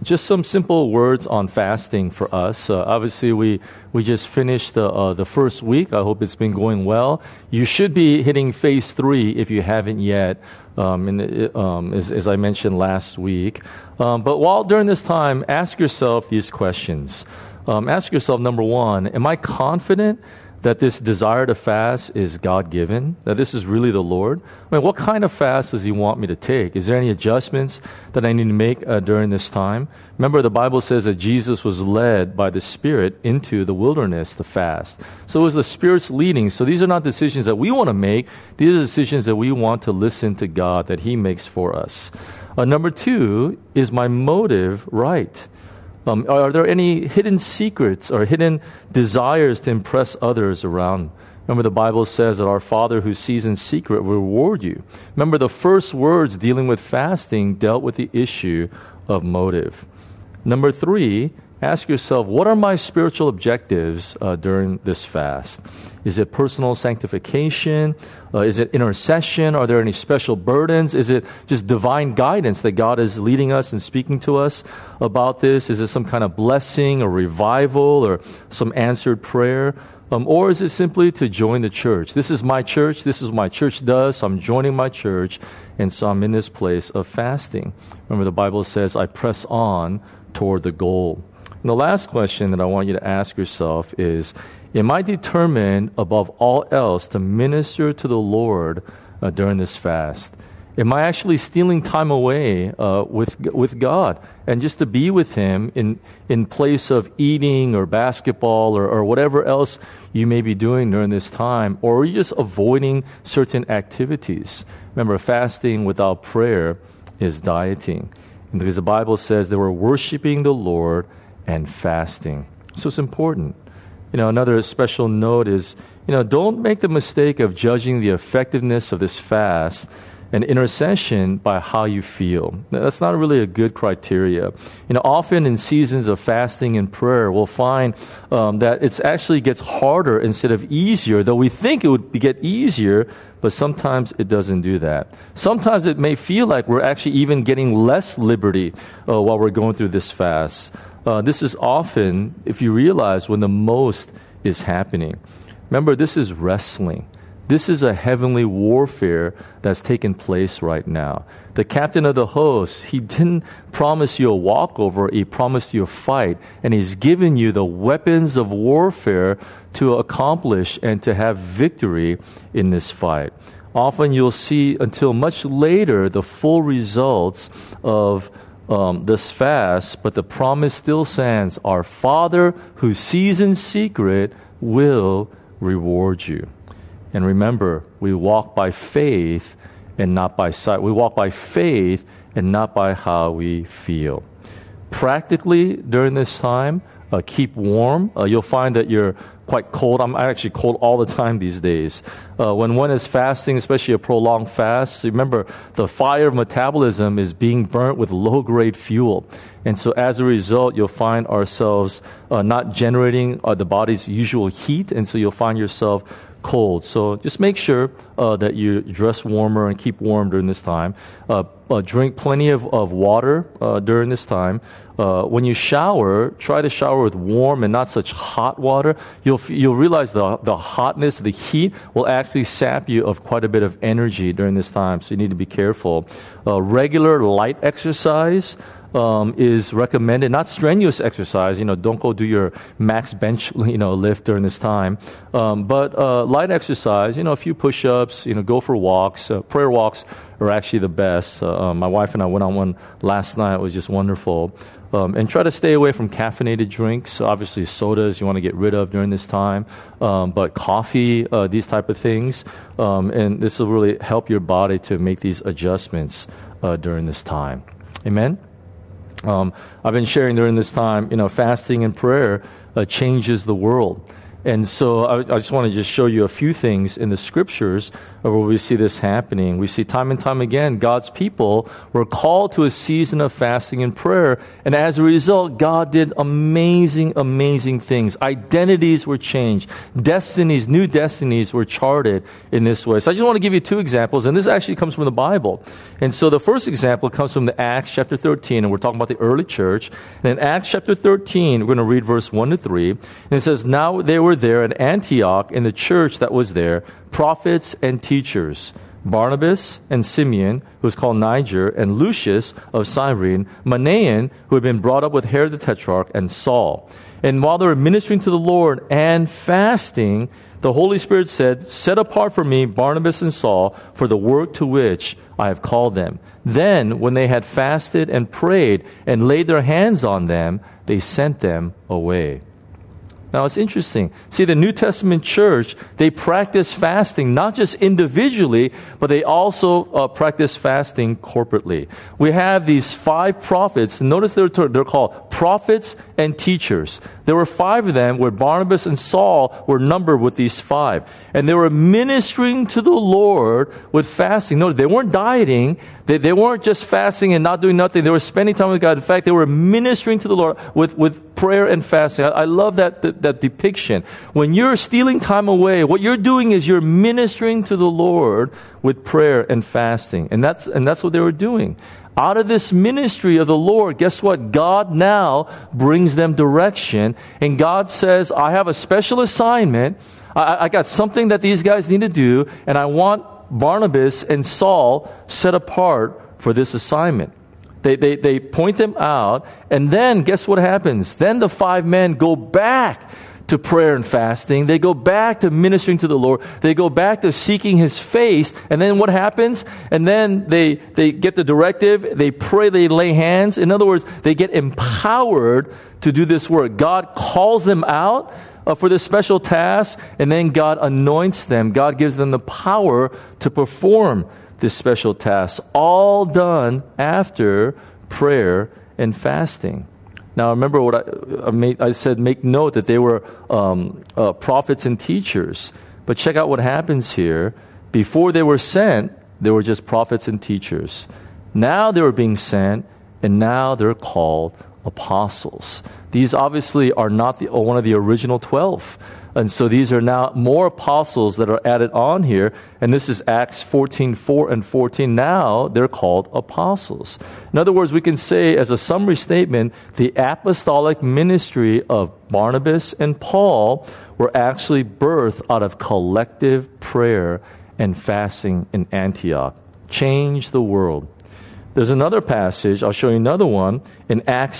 just some simple words on fasting for us. Obviously, we just finished the first week. I hope it's been going well. You should be hitting phase 3 if you haven't yet, as I mentioned last week. But while during this time, ask yourself these questions. Ask yourself, number one, am I confident that this desire to fast is God-given, that this is really the Lord? I mean, what kind of fast does He want me to take? Is there any adjustments that I need to make during this time? Remember, the Bible says that Jesus was led by the Spirit into the wilderness to fast. So it was the Spirit's leading. So these are not decisions that we want to make. These are decisions that we want to listen to God, that He makes for us. Number 2, is my motive right? Are there any hidden secrets or hidden desires to impress others around? Remember, the Bible says that our Father who sees in secret will reward you. Remember, the first words dealing with fasting dealt with the issue of motive. Number 3, ask yourself, what are my spiritual objectives during this fast? Is it personal sanctification? Is it intercession? Are there any special burdens? Is it just divine guidance that God is leading us and speaking to us about this? Is it some kind of blessing or revival or some answered prayer? Or is it simply to join the church? This is my church. This is what my church does. So I'm joining my church, and so I'm in this place of fasting. Remember, the Bible says, I press on toward the goal. And the last question that I want you to ask yourself is, am I determined above all else to minister to the Lord during this fast? Am I actually stealing time away with God and just to be with Him in place of eating or basketball or whatever else you may be doing during this time? Or are you just avoiding certain activities? Remember, fasting without prayer is dieting. And because the Bible says they were worshiping the Lord and fasting. So it's important. Another special note is, don't make the mistake of judging the effectiveness of this fast and intercession by how you feel. That's not really a good criteria. Often in seasons of fasting and prayer, we'll find that it actually gets harder instead of easier, though we think it would get easier, but sometimes it doesn't do that. Sometimes it may feel like we're actually even getting less liberty while we're going through this fast. This is often, if you realize, when the most is happening. Remember, this is wrestling. This is a heavenly warfare that's taking place right now. The captain of the host, he didn't promise you a walkover, he promised you a fight, and he's given you the weapons of warfare to accomplish and to have victory in this fight. Often you'll see until much later the full results of this fast, but the promise still stands. Our Father who sees in secret will reward you. And remember, we walk by faith and not by sight. We walk by faith and not by how we feel. Practically, during this time, keep warm. You'll find that you're quite cold. I'm actually cold all the time these days. When one is fasting, especially a prolonged fast, remember, the fire of metabolism is being burnt with low-grade fuel. And so as a result, you'll find ourselves not generating the body's usual heat, and so you'll find yourself cold. So just make sure that you dress warmer and keep warm during this time. Drink plenty of water during this time. When you shower, try to shower with warm and not such hot water. You'll realize the hotness, the heat will actually sap you of quite a bit of energy during this time. So you need to be careful. Regular light exercise is recommended, not strenuous exercise. Don't go do your max bench, lift during this time. But light exercise, a few push-ups, go for walks. Prayer walks are actually the best. My wife and I went on one last night. It was just wonderful. And try to stay away from caffeinated drinks. Obviously, sodas you want to get rid of during this time. But coffee, these type of things. And this will really help your body to make these adjustments during this time. Amen? I've been sharing during this time, fasting and prayer changes the world. And so I just want to just show you a few things in the scriptures where we see this happening. We see time and time again, God's people were called to a season of fasting and prayer. And as a result, God did amazing, amazing things. Identities were changed. Destinies, new destinies were charted in this way. So I just want to give you two examples. And this actually comes from the Bible. And so the first example comes from the Acts chapter 13. And we're talking about the early church. And in Acts chapter 13, we're going to read verse 1 to 3. And it says, "Now they were there at Antioch in the church that was there, prophets and teachers, Barnabas and Simeon, who was called Niger, and Lucius of Cyrene, Manaen, who had been brought up with Herod the Tetrarch, and Saul. And while they were ministering to the Lord and fasting, the Holy Spirit said, 'Set apart for me Barnabas and Saul for the work to which I have called them.' Then, when they had fasted and prayed and laid their hands on them, they sent them away." Now, it's interesting. See, the New Testament church, they practice fasting not just individually, but they also practice fasting corporately. We have these 5 prophets. Notice they're called prophets and teachers. There were 5 of them where Barnabas and Saul were numbered with these 5. And they were ministering to the Lord with fasting. Notice, they weren't dieting. They weren't just fasting and not doing nothing. They were spending time with God. In fact, they were ministering to the Lord with prayer and fasting. I love that depiction. When you're stealing time away, what you're doing is you're ministering to the Lord with prayer and fasting. And that's what they were doing. Out of this ministry of the Lord, guess what? God now brings them direction. And God says, I have a special assignment. I got something that these guys need to do. And I want Barnabas and Saul set apart for this assignment. They point them out. And then guess what happens? Then the 5 men go back to prayer and fasting. They go back to ministering to the Lord. They go back to seeking His face. And then what happens? And then they get the directive. They pray. They lay hands. In other words, they get empowered to do this work. God calls them out for this special task. And then God anoints them. God gives them the power to perform this special task. All done after prayer and fasting. Now, remember what I said, make note that they were prophets and teachers. But check out what happens here. Before they were sent, they were just prophets and teachers. Now they were being sent, and now they're called apostles. These obviously are not one of the original 12. And so these are now more apostles that are added on here. And this is Acts 14:4 and 14. Now they're called apostles. In other words, we can say as a summary statement, the apostolic ministry of Barnabas and Paul were actually birthed out of collective prayer and fasting in Antioch. Change the world. There's another passage, I'll show you another one, in Acts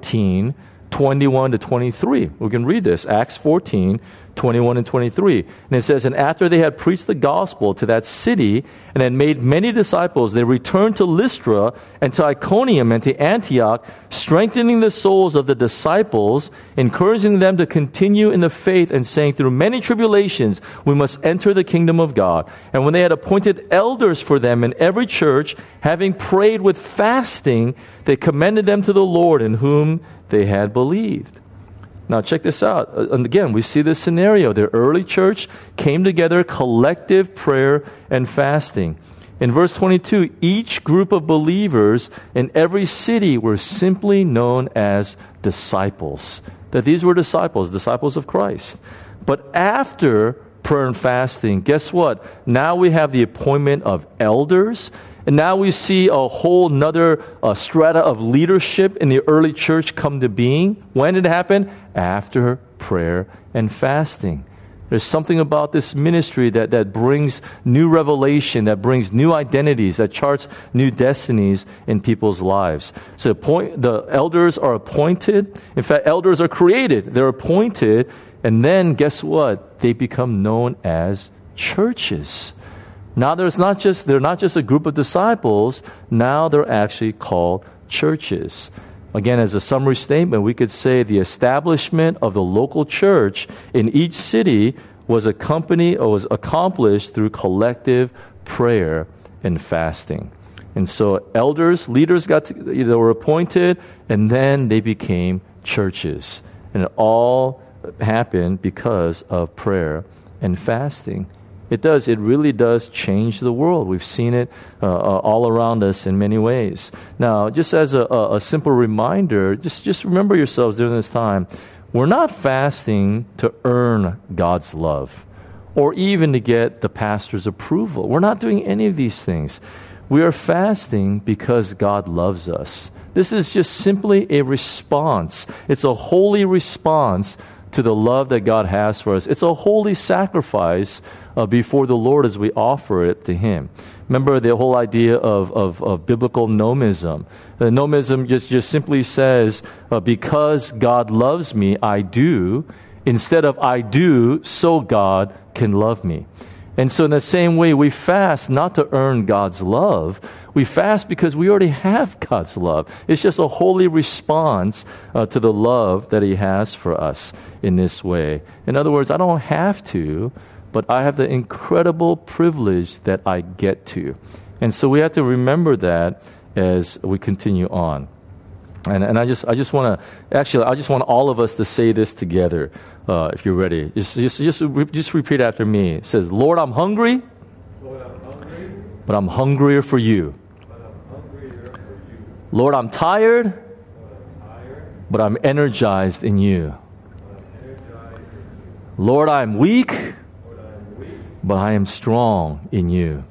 14:21 to 23. We can read this, Acts 14:21 and 23. And it says, "And after they had preached the gospel to that city and had made many disciples, they returned to Lystra and to Iconium and to Antioch, strengthening the souls of the disciples, encouraging them to continue in the faith and saying, through many tribulations, we must enter the kingdom of God. And when they had appointed elders for them in every church, having prayed with fasting, they commended them to the Lord in whom they had believed." Now check this out. And again, we see this scenario. The early church came together, collective prayer and fasting. In verse 22, each group of believers in every city were simply known as disciples. That these were disciples of Christ. But after prayer and fasting, guess what? Now we have the appointment of elders. And now we see a whole nother strata of leadership in the early church come to being. When did it happen? After prayer and fasting. There's something about this ministry that brings new revelation, that brings new identities, that charts new destinies in people's lives. So the elders are appointed. In fact, elders are created. They're appointed. And then guess what? They become known as churches. Now they're not just a group of disciples. Now they're actually called churches. Again, as a summary statement, we could say the establishment of the local church in each city was accomplished through collective prayer and fasting. And so leaders were appointed, and then they became churches. And it all happen because of prayer and fasting. It does. It really does change the world. We've seen it all around us in many ways. Now, just as a simple reminder, just remember yourselves during this time, we're not fasting to earn God's love or even to get the pastor's approval. We're not doing any of these things. We are fasting because God loves us. This is just simply a response. It's a holy response to the love that God has for us. It's a holy sacrifice before the Lord as we offer it to Him. Remember the whole idea of biblical nomism. Nomism just simply says, because God loves me, I do, instead of I do, so God can love me. And so in the same way, we fast not to earn God's love. We fast because we already have God's love. It's just a holy response to the love that He has for us in this way. In other words, I don't have to, but I have the incredible privilege that I get to. And so we have to remember that as we continue on. And I just want all of us to say this together, if you're ready. Just repeat after me. It says, Lord, I'm hungry, but I'm hungrier for you. Lord, I'm tired, but I'm energized in you. Lord, I'm weak, but I am strong in you.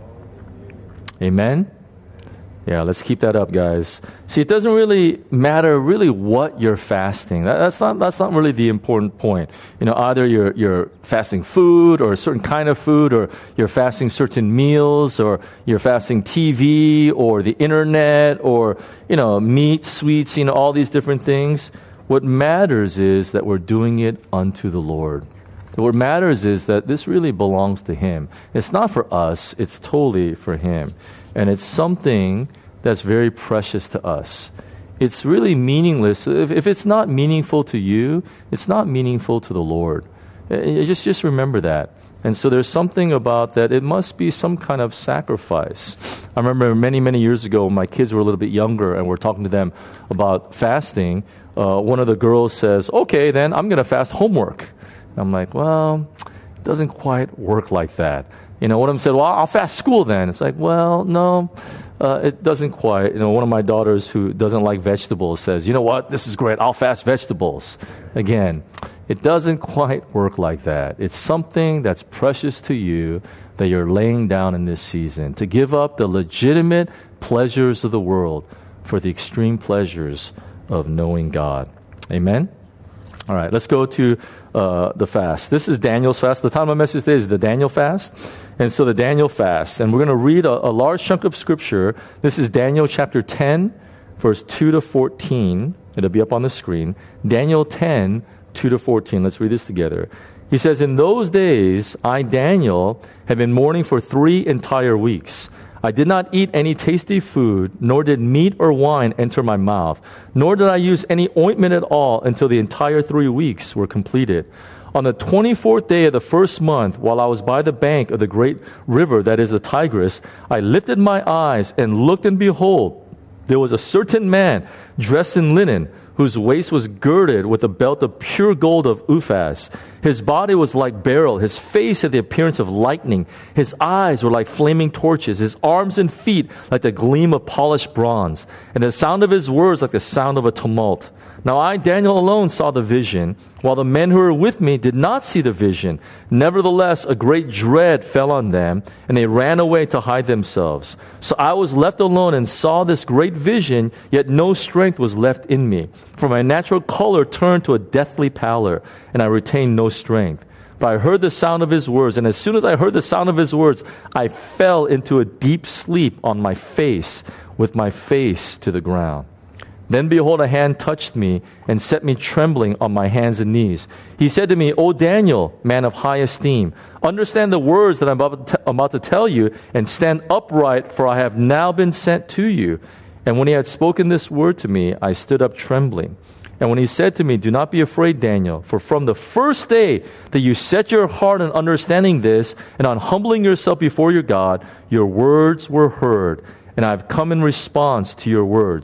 Amen? Yeah, let's keep that up, guys. See, it doesn't really matter really what you're fasting. That's not really the important point. Either you're fasting food or a certain kind of food, or you're fasting certain meals, or you're fasting TV or the internet, or meat, sweets, all these different things. What matters is that we're doing it unto the Lord. What matters is that this really belongs to Him. It's not for us, it's totally for Him. And it's something that's very precious to us. It's really meaningless. If it's not meaningful to you, it's not meaningful to the Lord. Just remember that. And so there's something about that. It must be some kind of sacrifice. I remember many, many years ago when my kids were a little bit younger and we're talking to them about fasting, one of the girls says, okay, then I'm going to fast homework. I'm like, well, it doesn't quite work like that. One of them said, well, I'll fast school then. It's like, well, no, it doesn't quite. One of my daughters who doesn't like vegetables says, you know what, this is great, I'll fast vegetables. Again, it doesn't quite work like that. It's something that's precious to you that you're laying down in this season, to give up the legitimate pleasures of the world for the extreme pleasures of knowing God. Amen? All right, let's go to the fast. This is Daniel's fast. The title of my message today is the Daniel fast. And so the Daniel fast. And we're going to read a large chunk of scripture. This is Daniel chapter 10, verse 2 to 14. It'll be up on the screen. Daniel 10, 2 to 14. Let's read this together. He says, in those days, I, Daniel, have been mourning for 3 entire weeks. I did not eat any tasty food, nor did meat or wine enter my mouth, nor did I use any ointment at all until the entire 3 weeks were completed. On the 24th day of the first month, while I was by the bank of the great river that is the Tigris, I lifted my eyes and looked, and behold, there was a certain man dressed in linen, whose waist was girded with a belt of pure gold of Uphaz. His body was like beryl. His face had the appearance of lightning. His eyes were like flaming torches. His arms and feet like the gleam of polished bronze. And the sound of his words like the sound of a tumult. Now I, Daniel, alone saw the vision, while the men who were with me did not see the vision. Nevertheless, a great dread fell on them, and they ran away to hide themselves. So I was left alone and saw this great vision, yet no strength was left in me. For my natural color turned to a deathly pallor, and I retained no strength. But I heard the sound of his words, and as soon as I heard the sound of his words, I fell into a deep sleep on my face, with my face to the ground. Then behold, a hand touched me and set me trembling on my hands and knees. He said to me, O Daniel, man of high esteem, understand the words that I'm about to tell you, and stand upright, for I have now been sent to you. And when he had spoken this word to me, I stood up trembling. And when he said to me, do not be afraid, Daniel, for from the first day that you set your heart on understanding this and on humbling yourself before your God, your words were heard, and I have come in response to your words.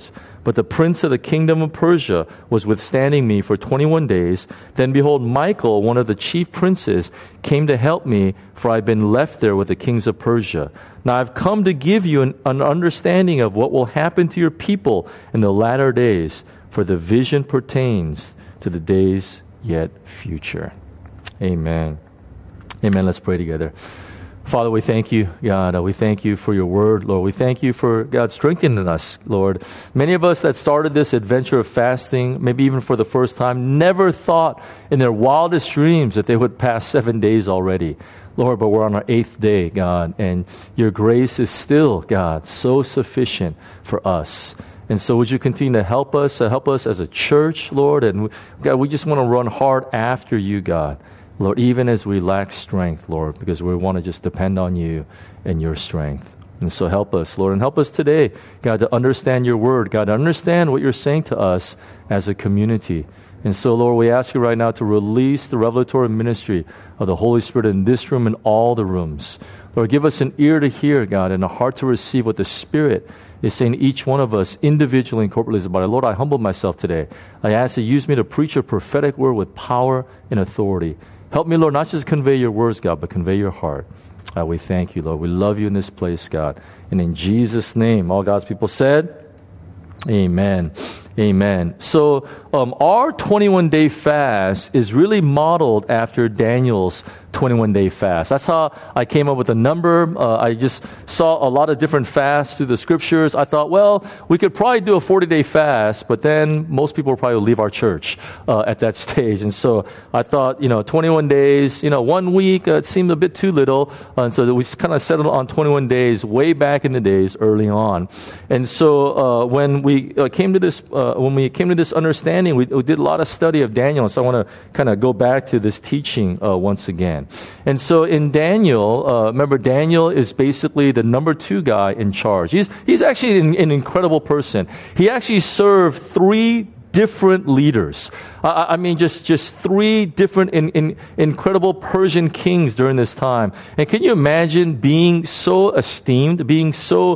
But the prince of the kingdom of Persia was withstanding me for 21 days. Then behold, Michael, one of the chief princes, came to help me, for I had been left there with the kings of Persia. Now I've come to give you an understanding of what will happen to your people in the latter days, for the vision pertains to the days yet future. Amen. Amen. Let's pray together. Father, we thank you, God. We thank you for your word, Lord. We thank you for, God, strengthening us, Lord. Many of us that started this adventure of fasting, maybe even for the first time, never thought in their wildest dreams that they would pass 7 days already. Lord, but we're on our 8th day, God, and your grace is still, God, so sufficient for us. And so would you continue to help us as a church, Lord? And God, we just want to run hard after you, God. Lord, even as we lack strength, Lord, because we want to just depend on you and your strength. And so help us, Lord, and help us today, God, to understand your word, God, to understand what you're saying to us as a community. And so, Lord, we ask you right now to release the revelatory ministry of the Holy Spirit in this room and all the rooms. Lord, give us an ear to hear, God, and a heart to receive what the Spirit is saying to each one of us individually and corporately about it. Lord, I humble myself today. I ask that you use me to preach a prophetic word with power and authority. Help me, Lord, not just convey your words, God, but convey your heart. We thank you, Lord. We love you in this place, God. And in Jesus' name, all God's people said, amen. Amen. So our 21-day fast is really modeled after Daniel's 21-day fast. That's how I came up with the number. I just saw a lot of different fasts through the scriptures. I thought, well, we could probably do a 40-day fast, but then most people will probably leave our church at that stage. And so I thought, 21 days, 1 week, it seemed a bit too little. And so we kind of settled on 21 days way back in the days early on. And so when we came to this understanding, we did a lot of study of Daniel. So I want to kind of go back to this teaching once again. And so in Daniel, remember, Daniel is basically the number 2 guy in charge. He's actually an incredible person. He actually served 3 different leaders. I mean, just 3 different incredible Persian kings during this time. And can you imagine being so esteemed, being so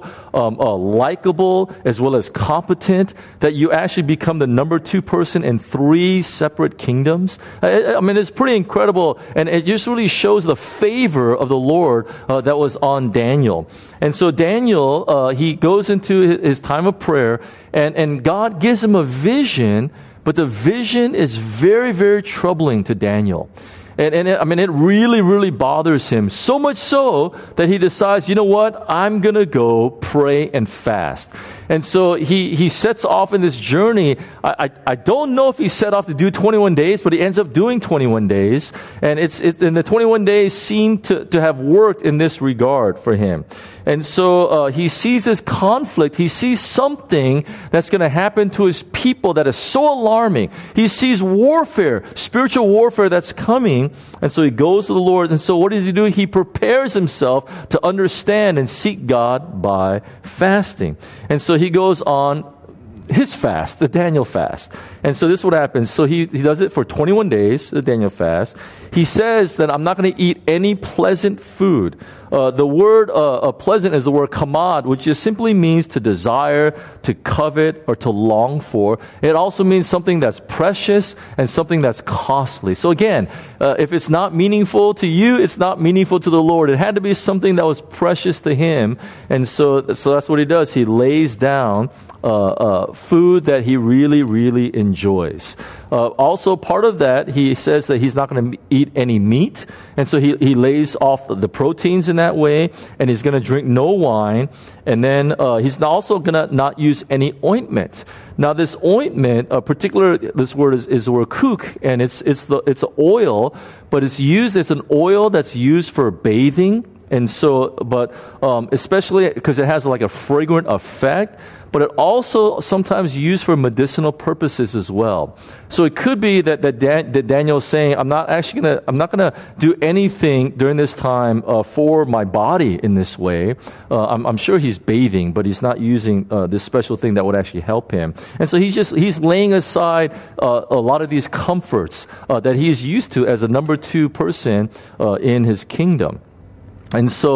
likable as well as competent that you actually become the number 2 person in 3 separate kingdoms? I mean, it's pretty incredible. And it just really shows the favor of the Lord that was on Daniel. And so Daniel, he goes into his time of prayer, and God gives him a vision, but the vision is very, very troubling to Daniel. And it really, really bothers him. So much so that he decides, you know what? I'm going to go pray and fast. And so he sets off in this journey. I don't know if he set off to do 21 days, but he ends up doing 21 days. And and the 21 days seem to have worked in this regard for him. And so he sees this conflict. He sees something that's going to happen to his people that is so alarming. He sees warfare, spiritual warfare that's coming. And so he goes to the Lord. And so what does he do? He prepares himself to understand and seek God by fasting. And so he goes on his fast, the Daniel fast. And so this is what happens. So he does it for 21 days, the Daniel fast. He says that I'm not going to eat any pleasant food. The word pleasant is the word kamad, which just simply means to desire, to covet, or to long for. It also means something that's precious and something that's costly. So again, if it's not meaningful to you, it's not meaningful to the Lord. It had to be something that was precious to him. And so that's what he does. He lays down food that he really, really enjoys. Also, part of that, he says that he's not going to eat any meat. And so he lays off the proteins in that way, and he's going to drink no wine. And then he's also going to not use any ointment. Now, this ointment, this word is the word kuk, and it's oil, but it's used as an oil that's used for bathing. And so, but especially because it has like a fragrant effect, but it also sometimes used for medicinal purposes as well. So it could be that Daniel is saying, I'm not gonna do anything during this time for my body in this way. I'm sure he's bathing, but he's not using this special thing that would actually help him. And so he's laying aside a lot of these comforts that he's used to as a number 2 person in his kingdom. And so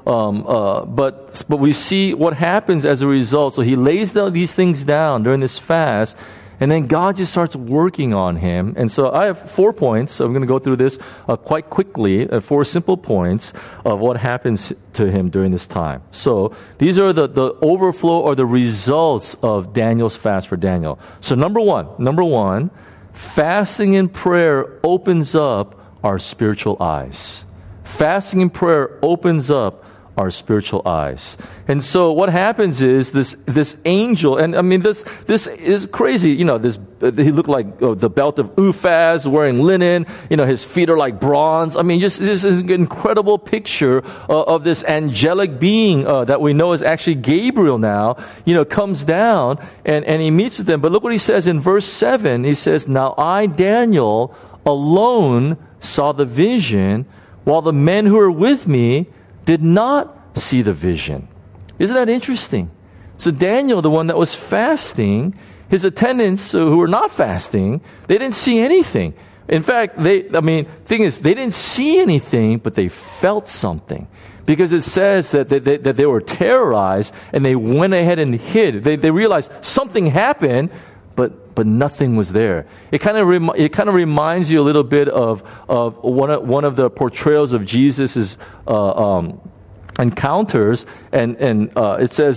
But we see what happens as a result. So he lays these things down during this fast, and then God just starts working on him. And so I have 4 points. So I'm going to go through this quite quickly, 4 simple points of what happens to him during this time. So these are the overflow or the results of Daniel's fast for Daniel. So number one, fasting and prayer opens up our spiritual eyes. Fasting and prayer opens up our spiritual eyes. And so what happens is this angel, and I mean this is crazy. You know, he looked like the belt of Uphaz, wearing linen. You know, his feet are like bronze. I mean, just this is an incredible picture of this angelic being that we know is actually Gabriel now. You know, comes down and he meets with them. But look what he says in verse 7. He says, "Now I, Daniel, alone saw the vision, while the men who were with me did not see the vision." Isn't that interesting? So Daniel, the one that was fasting, his attendants who were not fasting, they didn't see anything. In fact, thing is, they didn't see anything, but they felt something. Because it says that they were terrorized and they went ahead and hid. They realized something happened, but nothing was there. It kind of reminds you a little bit of one of the portrayals of Jesus's encounters, and it says,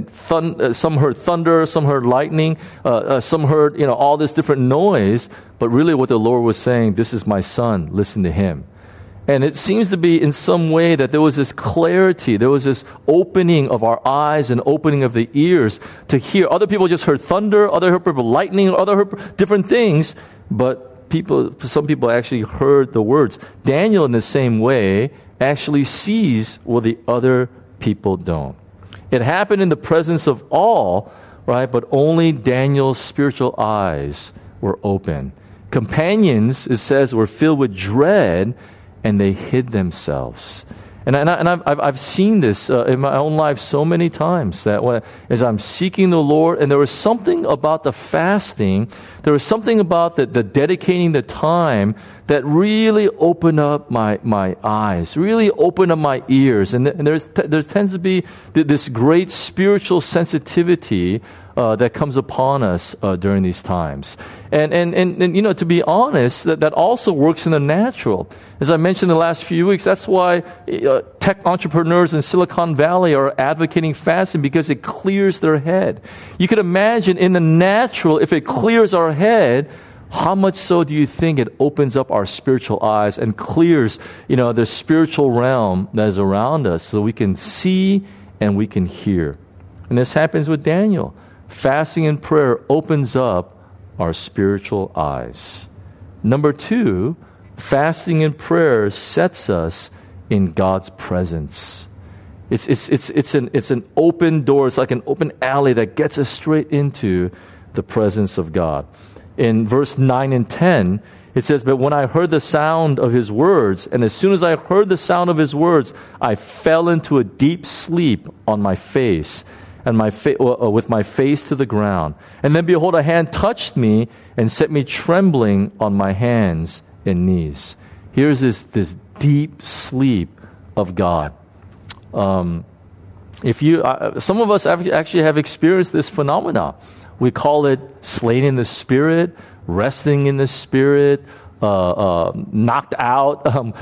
some heard thunder, some heard lightning, some heard all this different noise. But really, what the Lord was saying, "This is my son. Listen to him." And it seems to be in some way that there was this clarity, there was this opening of our eyes and opening of the ears to hear. Other people just heard thunder, other heard lightning, other heard different things, but some people actually heard the words. Daniel, in the same way, actually sees what the other people don't. It happened in the presence of all, right? But only Daniel's spiritual eyes were open. Companions, it says, were filled with dread, and they hid themselves. And I've seen this in my own life so many times, that as I'm seeking the Lord, and there was something about the fasting, there was something about the dedicating the time that really opened up my eyes, really opened up my ears. And there tends to be this great spiritual sensitivity that comes upon us during these times. And to be honest, that also works in the natural. As I mentioned in the last few weeks, that's why tech entrepreneurs in Silicon Valley are advocating fasting, because it clears their head. You can imagine in the natural, if it clears our head, how much so do you think it opens up our spiritual eyes and clears, the spiritual realm that is around us, so we can see and we can hear. And this happens with Daniel. Fasting and prayer opens up our spiritual eyes. Number 2, fasting and prayer sets us in God's presence. It's an open door. It's like an open alley that gets us straight into the presence of God. In verse 9 and 10, it says, "But when I heard the sound of his words, and as soon as I heard the sound of his words, I fell into a deep sleep on my face, and with my face to the ground. And then behold, a hand touched me and set me trembling on my hands and knees." Here's this deep sleep of God. Some of us actually have experienced this phenomena. We call it slaying in the Spirit, resting in the Spirit, knocked out. One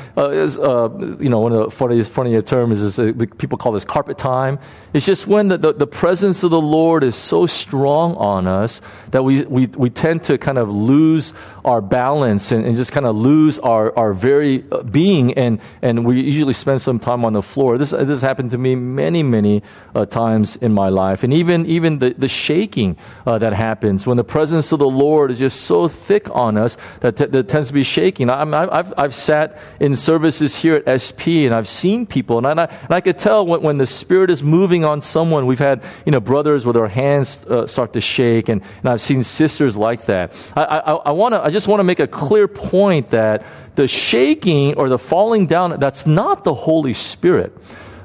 of the funnier terms is people call this carpet time. It's just when the presence of the Lord is so strong on us that we tend to kind of lose our balance and just kind of lose our very being, and we usually spend some time on the floor. This happened to me many times in my life, and even the shaking that happens when the presence of the Lord is just so thick on us that tends to be shaking. I've sat in services here at SP, and I've seen people, and I could tell when the Spirit is moving on someone. We've had brothers with their hands start to shake, and I've seen sisters like that. I just want to make a clear point that the shaking or the falling down, that's not the Holy Spirit.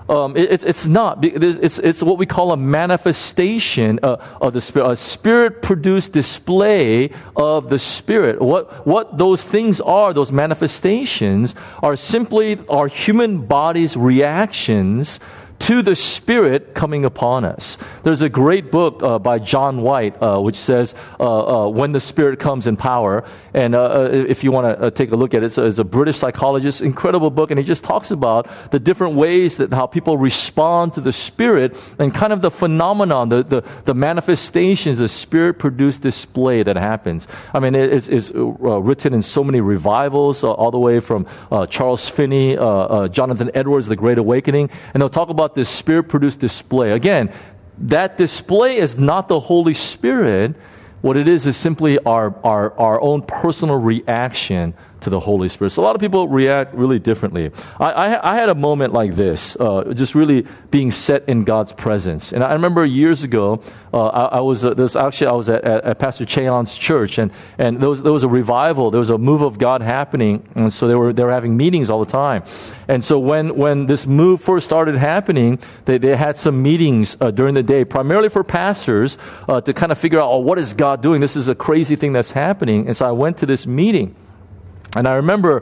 It's not. It's what we call a manifestation of the Spirit, a Spirit-produced display of the Spirit. What those things are, those manifestations, are simply our human body's reactions to the Spirit coming upon us. There's a great book by John White, which says, When the Spirit Comes in Power. And if you want to take a look at it, it's a British psychologist, incredible book, and he just talks about the different ways that how people respond to the Spirit and kind of the phenomenon, the manifestations, the Spirit-produced display that happens. I mean, it's written in so many revivals, all the way from Charles Finney, Jonathan Edwards, The Great Awakening, and they'll talk about this Spirit-produced display. Again, that display is not the Holy Spirit. What it is simply our own personal reaction to the Holy Spirit. So a lot of people react really differently. I had a moment like this, just really being set in God's presence. And I remember years ago, I was at Pastor Cheon's church, and there was a revival. There was a move of God happening, and so they were having meetings all the time. And so when this move first started happening, they had some meetings during the day, primarily for pastors, to kind of figure out, what is God doing? This is a crazy thing that's happening. And so I went to this meeting. And I remember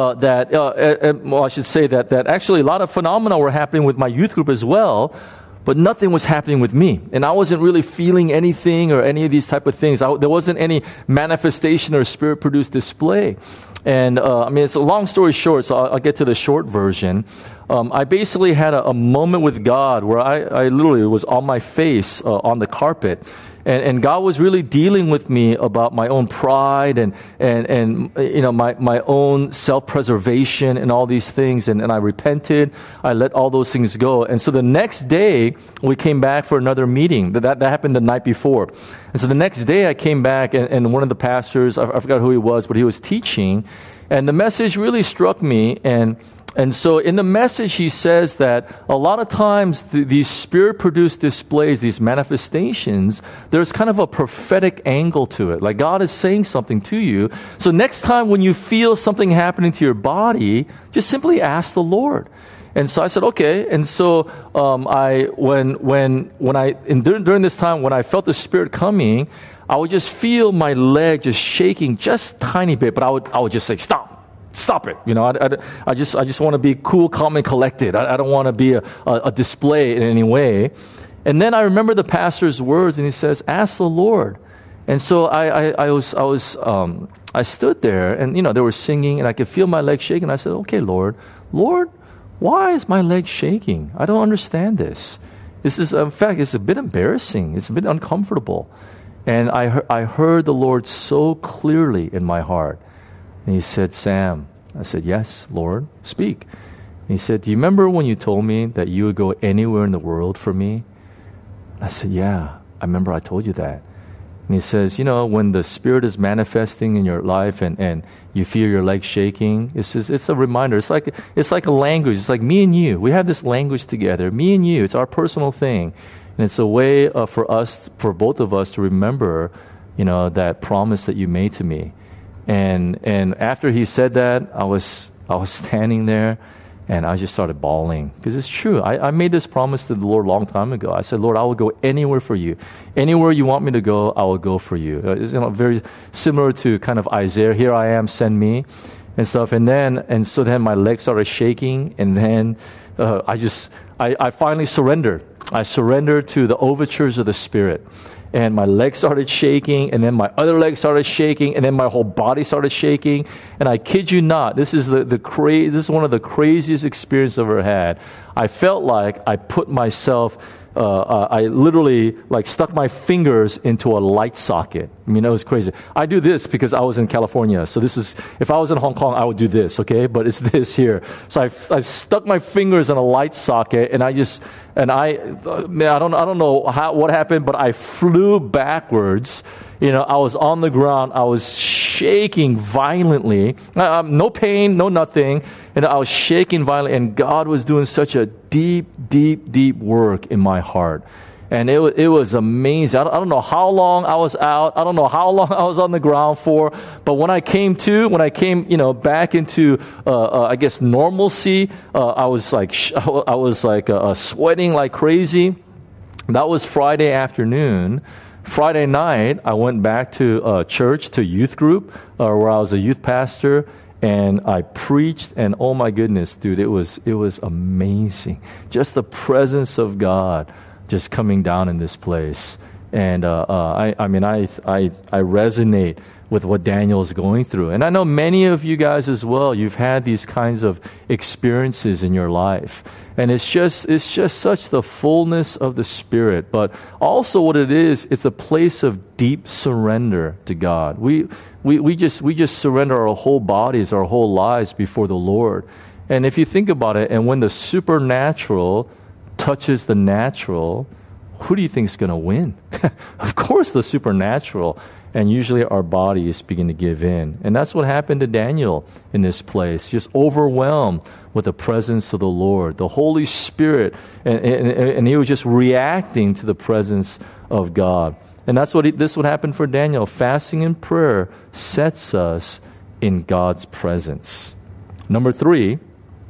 I should say that actually a lot of phenomena were happening with my youth group as well, but nothing was happening with me. And I wasn't really feeling anything or any of these type of things. There wasn't any manifestation or Spirit-produced display. And it's a long story short, so I'll get to the short version. I basically had a moment with God where I literally was on my face on the carpet. And God was really dealing with me about my own pride and my own self-preservation and all these things. And I repented. I let all those things go. And so the next day, we came back for another meeting. That happened the night before. And so the next day, I came back, and one of the pastors, I forgot who he was, but he was teaching. And the message really struck me. And so in the message, he says that a lot of times these Spirit-produced displays, these manifestations, there's kind of a prophetic angle to it. Like God is saying something to you. So next time when you feel something happening to your body, just simply ask the Lord. And so I said, okay. And so during this time, when I felt the Spirit coming, I would just feel my leg just shaking just tiny bit, but I would just say, Stop it. I just want to be cool, calm, and collected. I don't want to be a display in any way. And then I remember the pastor's words, and he says, ask the Lord. And so I stood there, and, they were singing, and I could feel my leg shaking. I said, okay, Lord, why is my leg shaking? I don't understand this. This is, in fact, it's a bit embarrassing. It's a bit uncomfortable. And I heard the Lord so clearly in my heart. And he said, Sam. I said, yes, Lord, speak. And he said, do you remember when you told me that you would go anywhere in the world for me? I said, yeah, I remember I told you that. And he says, when the Spirit is manifesting in your life and you feel your legs shaking, it's a reminder. It's like a language. It's like me and you. We have this language together, me and you. It's our personal thing. And it's a way for both of us to remember, that promise that you made to me. And after he said that, I was standing there, and I just started bawling. Because it's true. I made this promise to the Lord a long time ago. I said, Lord, I will go anywhere for you. Anywhere you want me to go, I will go for you. It's very similar to kind of Isaiah, here I am, send me, and stuff. And so then my legs started shaking, and then I finally surrendered. I surrendered to the overtures of the Spirit. And my legs started shaking, and then my other leg started shaking, and then my whole body started shaking. And I kid you not, this is this is one of the craziest experiences I've ever had. I felt like I put myself, I literally stuck my fingers into a light socket. I mean, it was crazy. I do this because I was in California. So if I was in Hong Kong, I would do this, okay? But it's this here. So I stuck my fingers in a light socket, and I don't know what happened, but I flew backwards. I was on the ground. I was shaking violently. No pain, no nothing. And I was shaking violently. And God was doing such a deep, deep, deep work in my heart. And it was amazing. I don't know how long I was out. I don't know how long I was on the ground for. But when I came back into, I guess, normalcy, I was like sweating like crazy. That was Friday afternoon. Friday night, I went back to church, to youth group, where I was a youth pastor, and I preached. And oh my goodness, dude, it was amazing. Just the presence of God just coming down in this place. And I resonate with what Daniel is going through. And I know many of you guys as well, you've had these kinds of experiences in your life. And it's just such the fullness of the Spirit. But also what it is, it's a place of deep surrender to God. We just surrender our whole bodies, our whole lives before the Lord. And if you think about it, and when the supernatural touches the natural, who do you think is going to win? Of course, the supernatural. And usually our bodies begin to give in. And that's what happened to Daniel in this place, just overwhelmed with the presence of the Lord, the Holy Spirit. And he was just reacting to the presence of God. And that's this would happen for Daniel. Fasting and prayer sets us in God's presence. Number 3,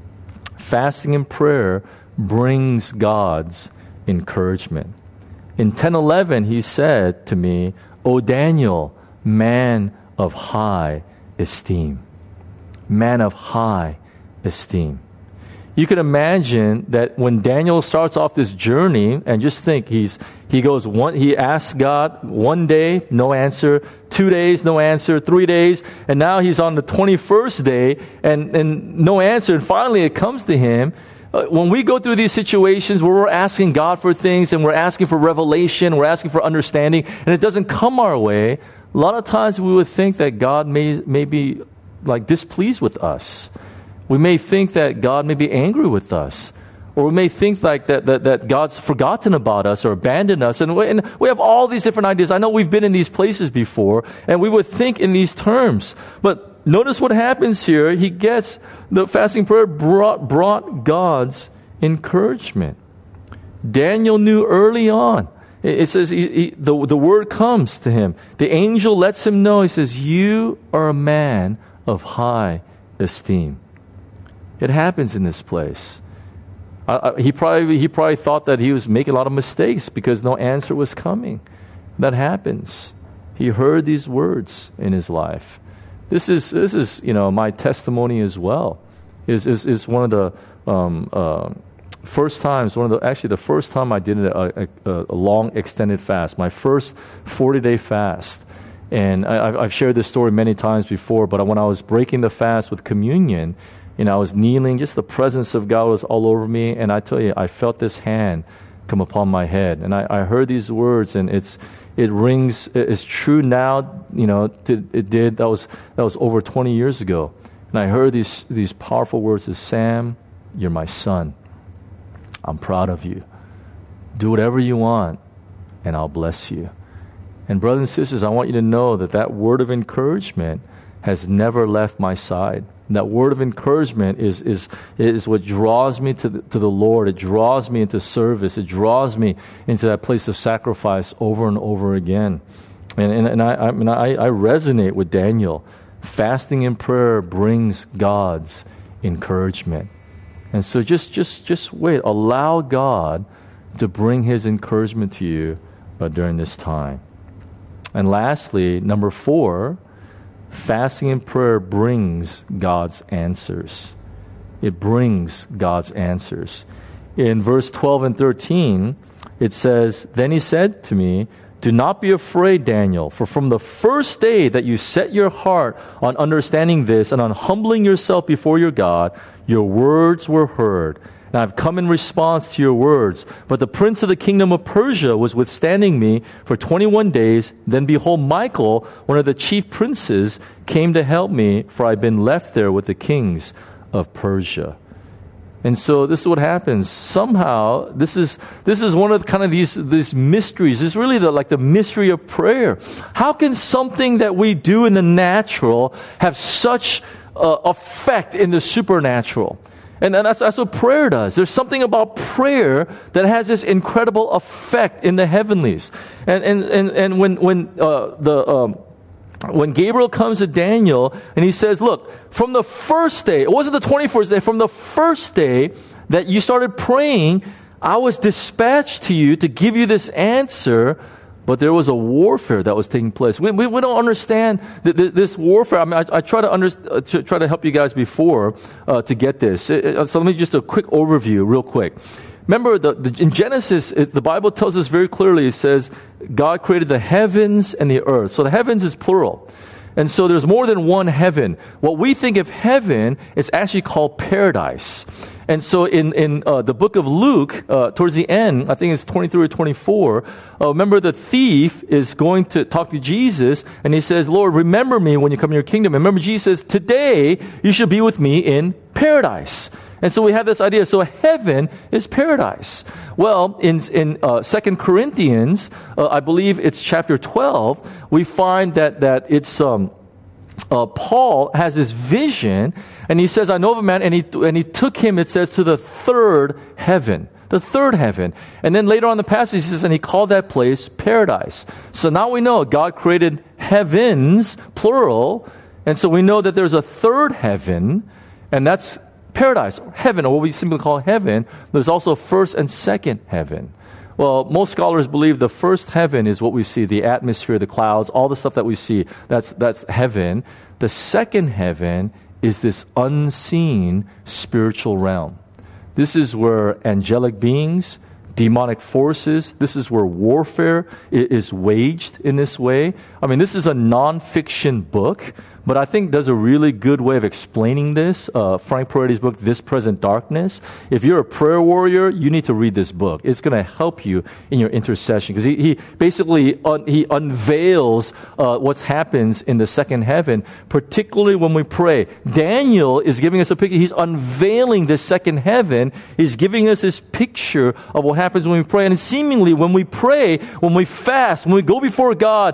fasting and prayer brings God's encouragement. In 10:11, he said to me, O Daniel, man of high esteem. Man of high esteem. You can imagine that when Daniel starts off this journey, and just think, he asks God one day, no answer, 2 days, no answer, 3 days, and now he's on the 21st day, and no answer, and finally it comes to him. When we go through these situations where we're asking God for things and we're asking for revelation, we're asking for understanding, and it doesn't come our way, a lot of times we would think that God may be like displeased with us. We may think that God may be angry with us. Or we may think like that God's forgotten about us or abandoned us. And we have all these different ideas. I know we've been in these places before, and we would think in these terms. But notice what happens here. The fasting prayer brought God's encouragement. Daniel knew early on. It says the word comes to him. The angel lets him know. He says, you are a man of high esteem. It happens in this place. He probably thought that he was making a lot of mistakes because no answer was coming. That happens. He heard these words in his life. This is my testimony as well. Is one of the first times. The first time I did a long extended fast. My first 40-day fast. And I've shared this story many times before. But when I was breaking the fast with communion, I was kneeling. Just the presence of God was all over me. And I tell you, I felt this hand come upon my head, and I heard these words, and it rings. It's true now. It did. That was over 20 years ago. And I heard these powerful words as, Sam, you're my son. I'm proud of you. Do whatever you want, and I'll bless you. And brothers and sisters, I want you to know that word of encouragement has never left my side. That word of encouragement is what draws me to the Lord. It draws me into service. It draws me into that place of sacrifice over and over again. And I resonate with Daniel. Fasting and prayer brings God's encouragement. And so just wait. Allow God to bring His encouragement to you during this time. And lastly, number 4, fasting and prayer brings God's answers. It brings God's answers. In verse 12 and 13, it says, Then he said to me, Do not be afraid, Daniel, for from the first day that you set your heart on understanding this and on humbling yourself before your God, your words were heard. And I've come in response to your words. But the prince of the kingdom of Persia was withstanding me for 21 days. Then behold, Michael, one of the chief princes, came to help me, for I've been left there with the kings of Persia. And so this is what happens. Somehow, this is one of kind of these mysteries. It's really the mystery of prayer. How can something that we do in the natural have such effect in the supernatural? And that's what prayer does. There's something about prayer that has this incredible effect in the heavenlies. And when Gabriel comes to Daniel and he says, look, from the first day, it wasn't the 21st day, from the first day that you started praying, I was dispatched to you to give you this answer, but there was a warfare that was taking place. We don't understand this warfare. I mean, I try to help you guys before to get this. So let me just a quick overview real quick. Remember, in Genesis, the Bible tells us very clearly, it says, God created the heavens and the earth. So the heavens is plural. And so there's more than one heaven. What we think of heaven is actually called paradise. And so in the book of Luke, towards the end, I think it's 23 or 24, remember the thief is going to talk to Jesus, and he says, Lord, remember me when you come in your kingdom. And remember, Jesus says, today you should be with me in paradise. And so we have this idea. So heaven is paradise. Well, in 2 Corinthians, I believe it's chapter 12, we find that it's Paul has this vision, and he says, I know of a man, and he took him, it says, to the third heaven. The third heaven. And then later on in the passage, he says, and he called that place paradise. So now we know God created heavens, plural, and so we know that there's a third heaven, and that's paradise, heaven, or what we simply call heaven. There's also first and second heaven. Well, most scholars believe the first heaven is what we see, the atmosphere, the clouds, all the stuff that we see. That's heaven. The second heaven is this unseen spiritual realm. This is where angelic beings, demonic forces, this is where warfare is waged in this way. I mean, this is a non-fiction book, but I think does a really good way of explaining this. Frank Peretti's book, This Present Darkness. If you're a prayer warrior, you need to read this book. It's going to help you in your intercession, because he basically he unveils what happens in the second heaven, particularly when we pray. Daniel is giving us a picture. He's unveiling this second heaven. He's giving us this picture of what happens when we pray. And seemingly, when we pray, when we fast, when we go before God,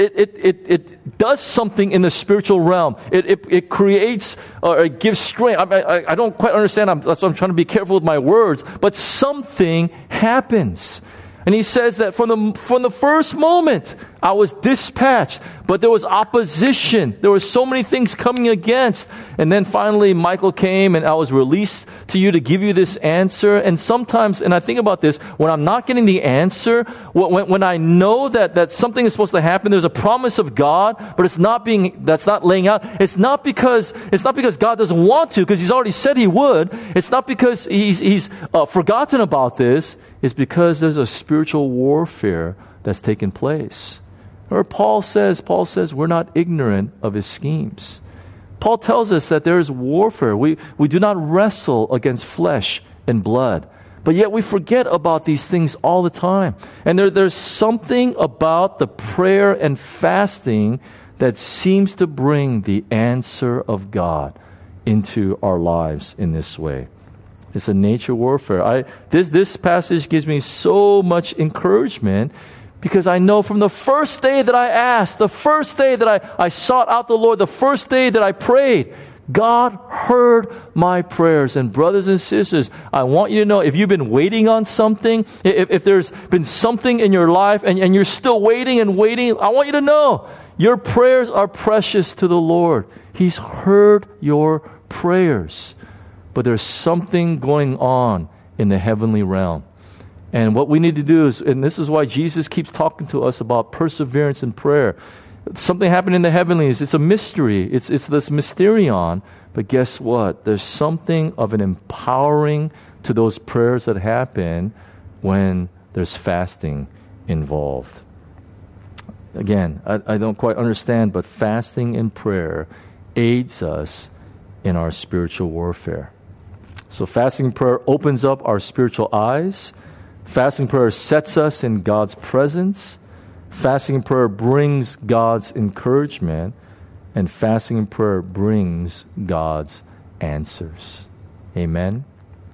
it does something in the spiritual realm. It creates or it gives strength. I don't quite understand. That's why I'm trying to be careful with my words. But something happens. And he says that from the first moment, I was dispatched, but there was opposition. There were so many things coming against. And then finally, Michael came and I was released to you to give you this answer. And sometimes, and I think about this, when I'm not getting the answer, when I know that something is supposed to happen, there's a promise of God, but that's not laying out. It's not because God doesn't want to, because He's already said He would. It's not because He's forgotten about this. It's because there's a spiritual warfare that's taken place. Or Paul says we're not ignorant of his schemes. Paul tells us that there is warfare. We do not wrestle against flesh and blood. But yet we forget about these things all the time. And there's something about the prayer and fasting that seems to bring the answer of God into our lives in this way. It's a nature warfare. This passage gives me so much encouragement, because I know from the first day that I asked, the first day that I sought out the Lord, the first day that I prayed, God heard my prayers. And brothers and sisters, I want you to know, if you've been waiting on something, if there's been something in your life and you're still waiting and waiting, I want you to know, your prayers are precious to the Lord. He's heard your prayers. But there's something going on in the heavenly realm. And what we need to do is, and this is why Jesus keeps talking to us about perseverance in prayer. Something happened in the heavenlies. It's a mystery. It's this mysterion. But guess what? There's something of an empowering to those prayers that happen when there's fasting involved. Again, I don't quite understand, but fasting and prayer aids us in our spiritual warfare. So fasting and prayer opens up our spiritual eyes. Fasting and prayer sets us in God's presence. Fasting and prayer brings God's encouragement. And fasting and prayer brings God's answers. Amen.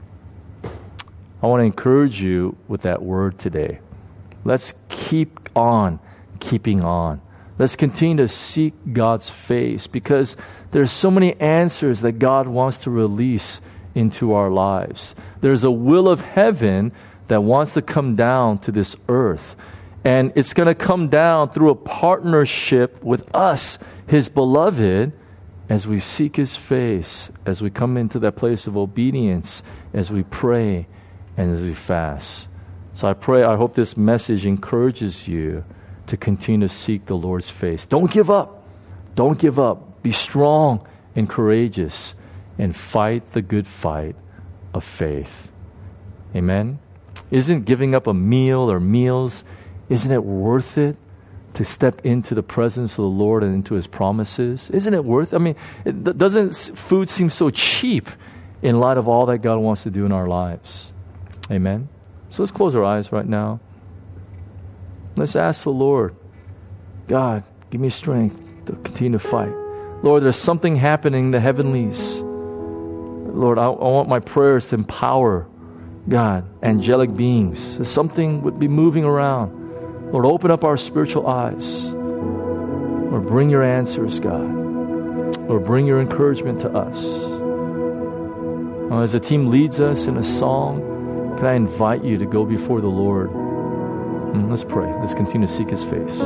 I want to encourage you with that word today. Let's keep on keeping on. Let's continue to seek God's face, because there's so many answers that God wants to release into our lives. There's a will of heaven that wants to come down to this earth. And it's going to come down through a partnership with us, His beloved, as we seek His face, as we come into that place of obedience, as we pray, and as we fast. So I hope this message encourages you to continue to seek the Lord's face. Don't give up. Don't give up. Be strong and courageous and fight the good fight of faith. Amen? Isn't giving up a meal or meals, isn't it worth it to step into the presence of the Lord and into His promises? Isn't it worth it? I mean, doesn't food seem so cheap in light of all that God wants to do in our lives? Amen? So let's close our eyes right now. Let's ask the Lord, God, give me strength to continue to fight. Lord, there's something happening in the heavenlies. Lord, I want my prayers to empower, God, angelic beings. Something would be moving around. Lord, open up our spiritual eyes. Lord, bring your answers, God. Lord, bring your encouragement to us. As the team leads us in a song, can I invite you to go before the Lord? Let's pray. Let's continue to seek His face.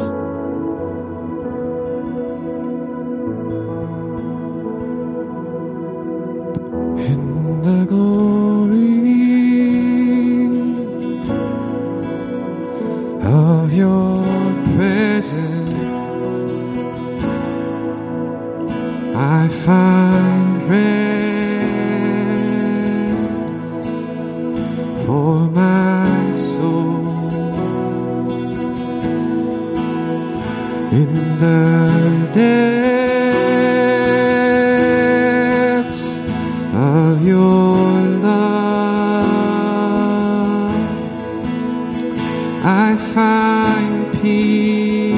In the glory of your presence, I find rest for my soul. In the depths of your love, I find peace,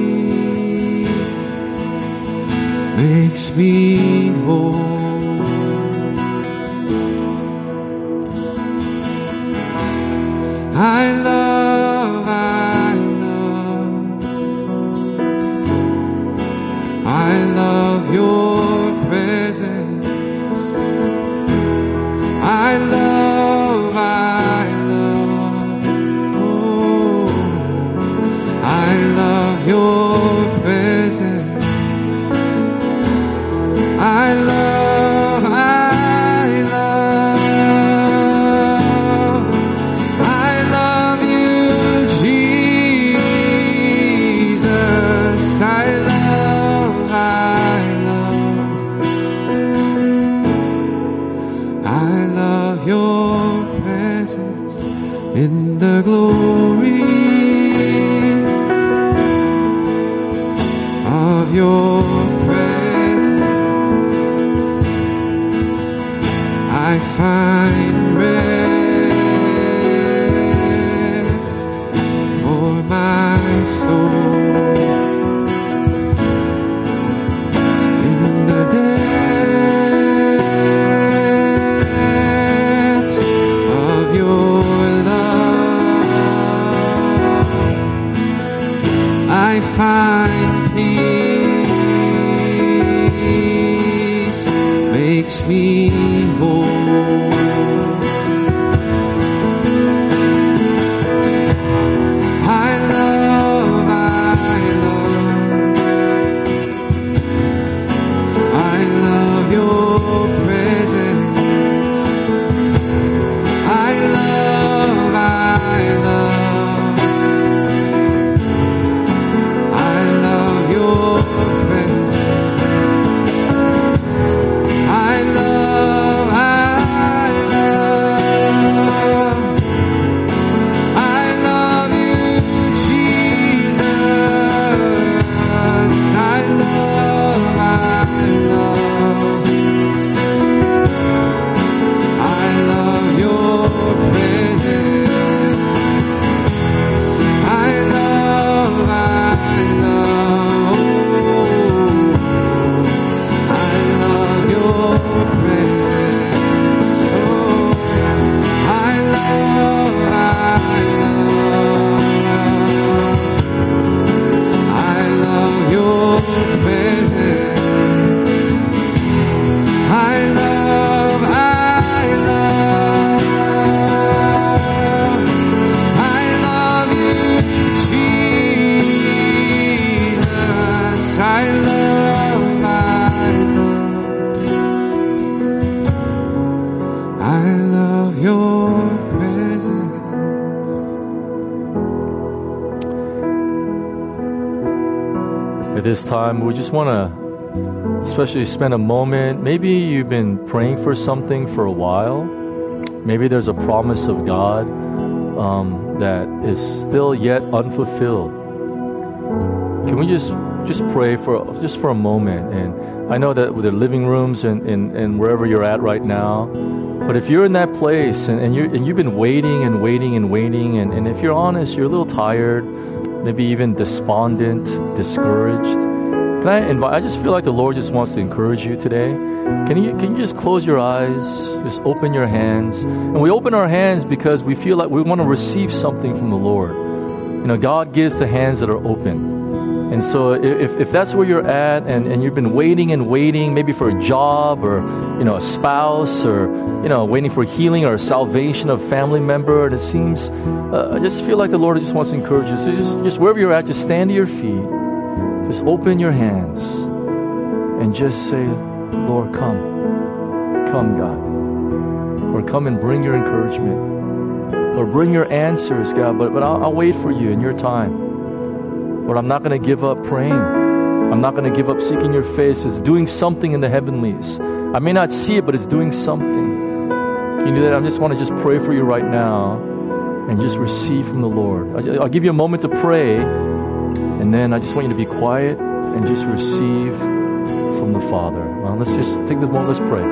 makes me whole. I love your presence. I love, oh, I love your presence. I love you, Jesus. I love your presence in the glory of your presence. I find rest for my soul. In the depths of your love, I find peace, makes me whole. I at this time, we just want to especially spend a moment. Maybe you've been praying for something for a while. Maybe there's a promise of God that is still yet unfulfilled. Can we just pray for a moment? And I know that with the living rooms and wherever you're at right now, but if you're in that place and you've been waiting and waiting and waiting, and if you're honest, you're a little tired, maybe even despondent, discouraged. Can I invite? I just feel like the Lord just wants to encourage you today. Can you just close your eyes, just open your hands, and we open our hands because we feel like we want to receive something from the Lord. You know, God gives the hands that are open. And so if that's where you're at and you've been waiting and waiting, maybe for a job or, you know, a spouse or, you know, waiting for healing or salvation of a family member, and it seems, I just feel like the Lord just wants to encourage you. So just wherever you're at, just stand to your feet, just open your hands and just say, Lord, come, God. Or come and bring your encouragement. Or bring your answers, God, but I'll wait for you in your time. Lord, I'm not going to give up praying. I'm not going to give up seeking your face. It's doing something in the heavenlies. I may not see it, but it's doing something. Can you do that? I just want to just pray for you right now and just receive from the Lord. I'll give you a moment to pray, and then I just want you to be quiet and just receive from the Father. Well, let's just take this moment. Let's pray.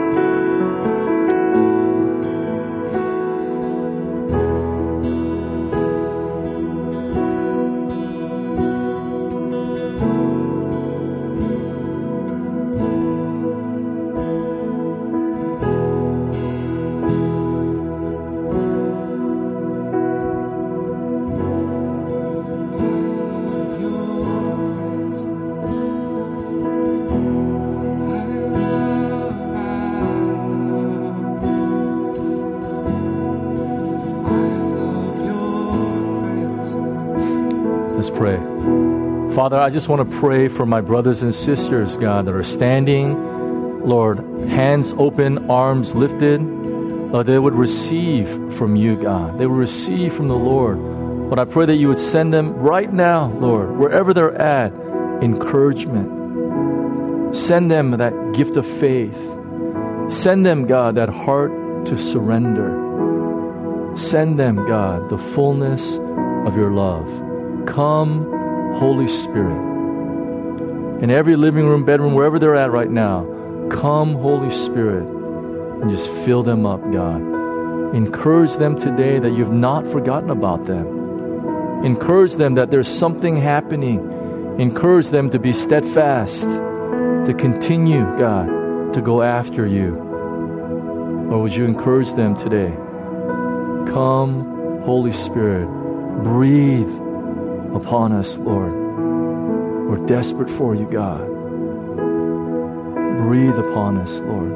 Let's pray. Father, I just want to pray for my brothers and sisters, God, that are standing, Lord, hands open, arms lifted. Lord, they would receive from you, God. They would receive from the Lord. But I pray that you would send them right now, Lord, wherever they're at, encouragement. Send them that gift of faith. Send them, God, that heart to surrender. Send them, God, the fullness of your love. Come, Holy Spirit. In every living room, bedroom, wherever they're at right now, come, Holy Spirit, and just fill them up, God. Encourage them today that you've not forgotten about them. Encourage them that there's something happening. Encourage them to be steadfast, to continue, God, to go after you. Or would you encourage them today? Come, Holy Spirit, breathe upon us, Lord. We're desperate for you, God. Breathe upon us, Lord.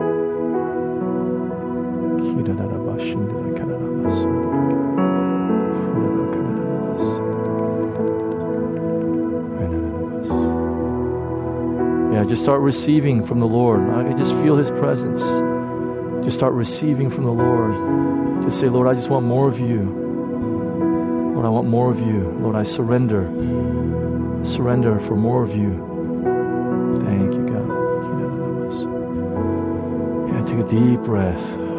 Yeah, just start receiving from the Lord. I just feel His presence. Just start receiving from the Lord. Just say, Lord, I just want more of you. Lord, I want more of you. Lord, I surrender. Surrender for more of you. Thank you, God. Yeah, take a deep breath.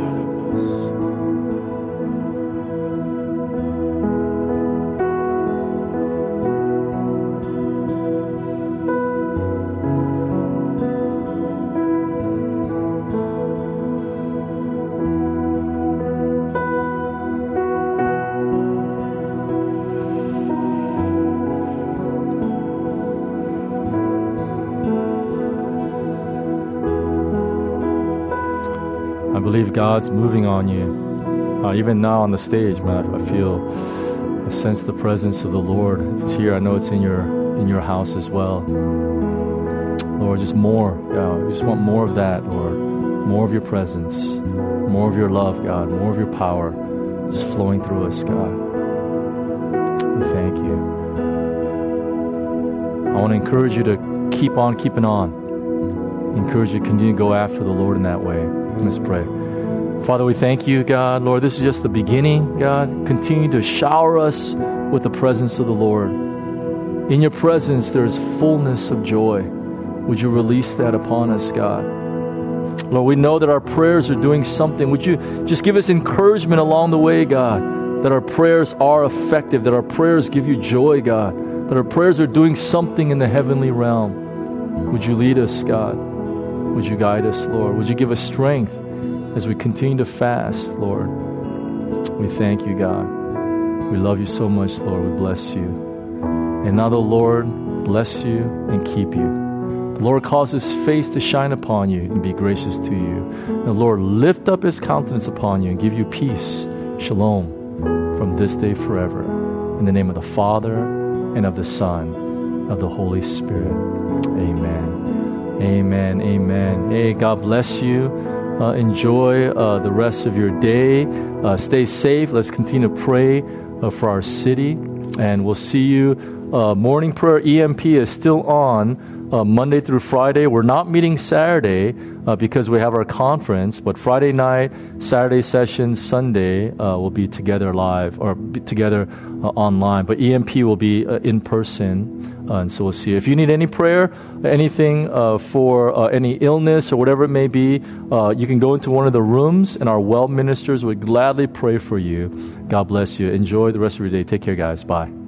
I believe God's moving on you. Even now on the stage, man, I sense the presence of the Lord. If it's here, I know it's in your house as well. Lord, just more. God, we just want more of that, Lord. More of your presence, more of your love, God, more of your power, just flowing through us, God. We thank you. I want to encourage you to keep on keeping on. Encourage you to continue to go after the Lord in that way. Let's pray. Father, we thank you, God. Lord, this is just the beginning, God. Continue to shower us with the presence of the Lord. In your presence, there is fullness of joy. Would you release that upon us, God? Lord, we know that our prayers are doing something. Would you just give us encouragement along the way, God, that our prayers are effective, that our prayers give you joy, God, that our prayers are doing something in the heavenly realm. Would you lead us, God? Would you guide us, Lord? Would you give us strength as we continue to fast, Lord? We thank you, God. We love you so much, Lord. We bless you. And now the Lord bless you and keep you. The Lord cause His face to shine upon you and be gracious to you. The Lord lift up His countenance upon you and give you peace, shalom, from this day forever. In the name of the Father, and of the Son, of the Holy Spirit. Amen. Amen. Amen. Hey, God bless you. Enjoy the rest of your day. Stay safe. Let's continue to pray for our city. And we'll see you. Morning prayer EMP is still on. Monday through Friday. We're not meeting Saturday because we have our conference, but Friday night, Saturday session, Sunday, we'll be together live or be together online. But EMP will be in person, and so we'll see you. If you need any prayer, anything for any illness or whatever it may be, you can go into one of the rooms, and our well ministers would gladly pray for you. God bless you. Enjoy the rest of your day. Take care, guys. Bye.